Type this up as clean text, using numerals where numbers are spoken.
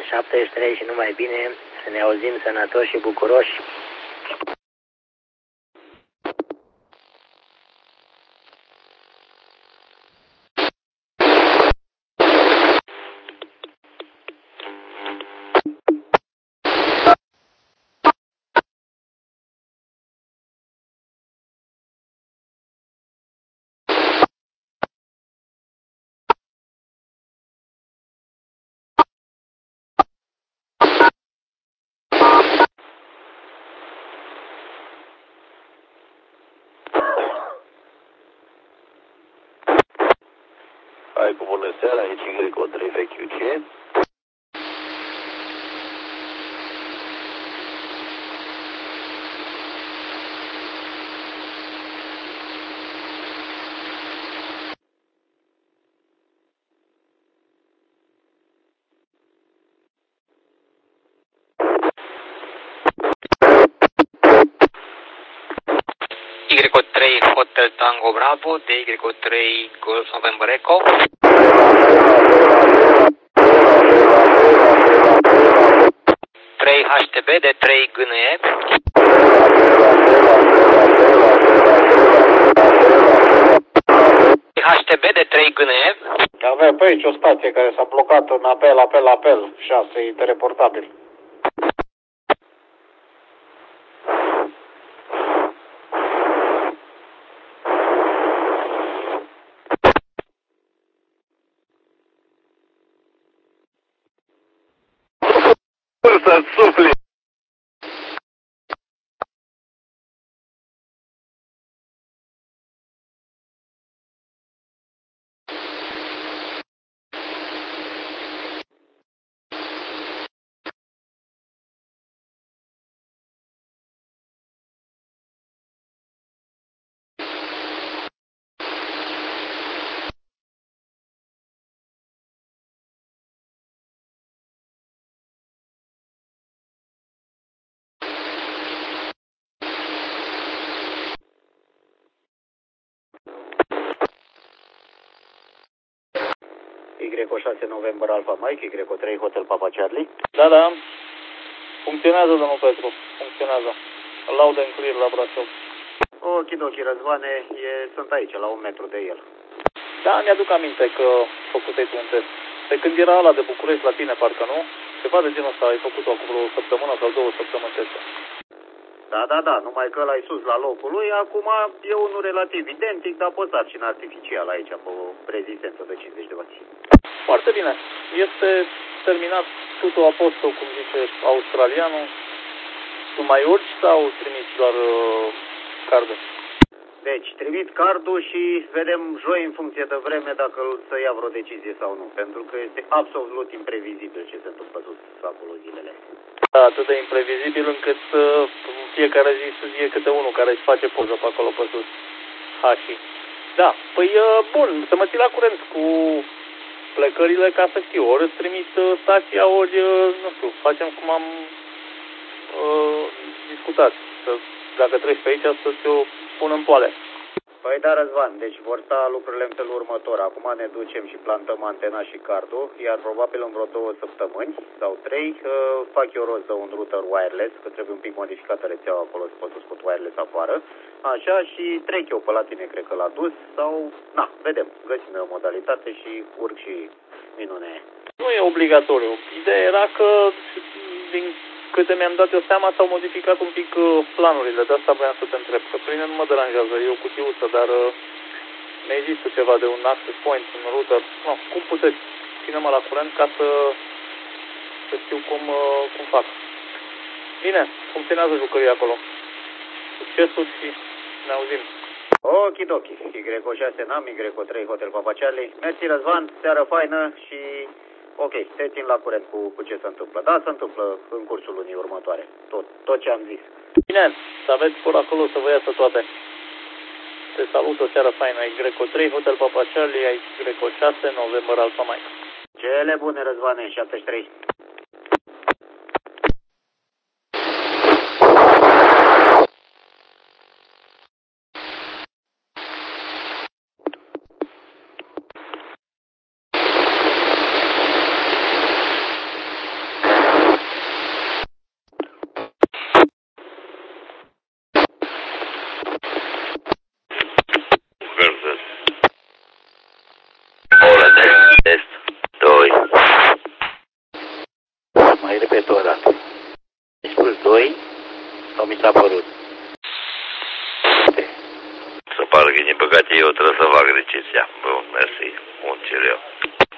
73 și numai bine, să ne auzim sănătoși și bucuroși. Hai cu bună seara, aici Y3 VQC. Y3 Hotel Tango Bravo, DY3 Golf November Echo. 3 HTB de 3 GNE. HTB de 3 GNE. Avem pe aici o stație care s-a blocat în apel, 6 interreportabil. Să sufli! Y6 November Alpha Mike, Y3 Hotel Papa Charlie. Da. Funcționează, domnul Petru. Funcționează. Îl laudă în clear la Brașov. Okidoki, Răzvane, sunt aici, la 1 metru de el. Da, mi-aduc aminte că făcusei tu un test. De când era ăla de București la tine, parcă nu? Ceva de genul ăsta ai făcut-o acum o săptămână sau 2 săptămâni testul. Da, numai că l-ai sus la locul lui, acum e unul relativ identic, dar pe sarcină artificială aici, pe o rezistență de 50 de W. Foarte bine. Este terminat tutul aposto, cum zice australianul. Tu mai urci sau trimiți doar cardul? Deci, trimit cardul și vedem joi în funcție de vreme dacă îl să ia vreo decizie sau nu, pentru că este absolut imprevizibil ce se întâmplă sus acolo zilele. Da, atât de imprevizibil încât în fiecare zi e câte unul care își face poză pe acolo pe sus. Hașii. Da, păi bun, să mă ții la curent cu plecările ca să știu. Ori îți trimit stația, ori, nu știu, facem cum am discutat. Să, dacă treci pe aici, să ți-o pun în poale. Păi da, Răzvan, deci vor sta lucrurile în felul următor. Acum ne ducem și plantăm antena și cardul, iar probabil în vreo 2 săptămâni sau 3 fac eu rost de un router wireless, că trebuie un pic modificată rețeaua acolo, să pot să scot wireless afară. Așa, și trec eu pe la tine, cred că l-a dus, sau, na, vedem, găsim o modalitate și urc și minune. Nu e obligatoriu. Ideea era că, din câte mi-am dat eu seama, s-au modificat un pic planurile. De asta vreau să te întreb, că pe mine nu mă deranjează, e o cutiuță, dar ne există ceva de un access point, un router. No, cum puteți? Ține-mă la curent ca să știu cum fac. Bine, funcționează jucăria acolo. Succesul și ne auzim. Okidoki, Y6 NAM, Y3 Hotel Papa Charlie. Mersi, Răzvan, seară faină și... Ok, te țin la curent cu ce se întâmplă. Da, se întâmplă în cursul lunii următoare. Tot ce am zis. Bine, să aveți por acolo să vă iasă toate. Te salut, o seară faină. Y3 Hotel Papa Charlie, Y6 November Alpha Mike. Cele bune, Răzvane, 73. Mai repet o dată. Ai spus 2 sau mi s-a părut? Să pară că, din păcate, eu trebuie să fac reciția. Bun, mersi. Bun, cer eu.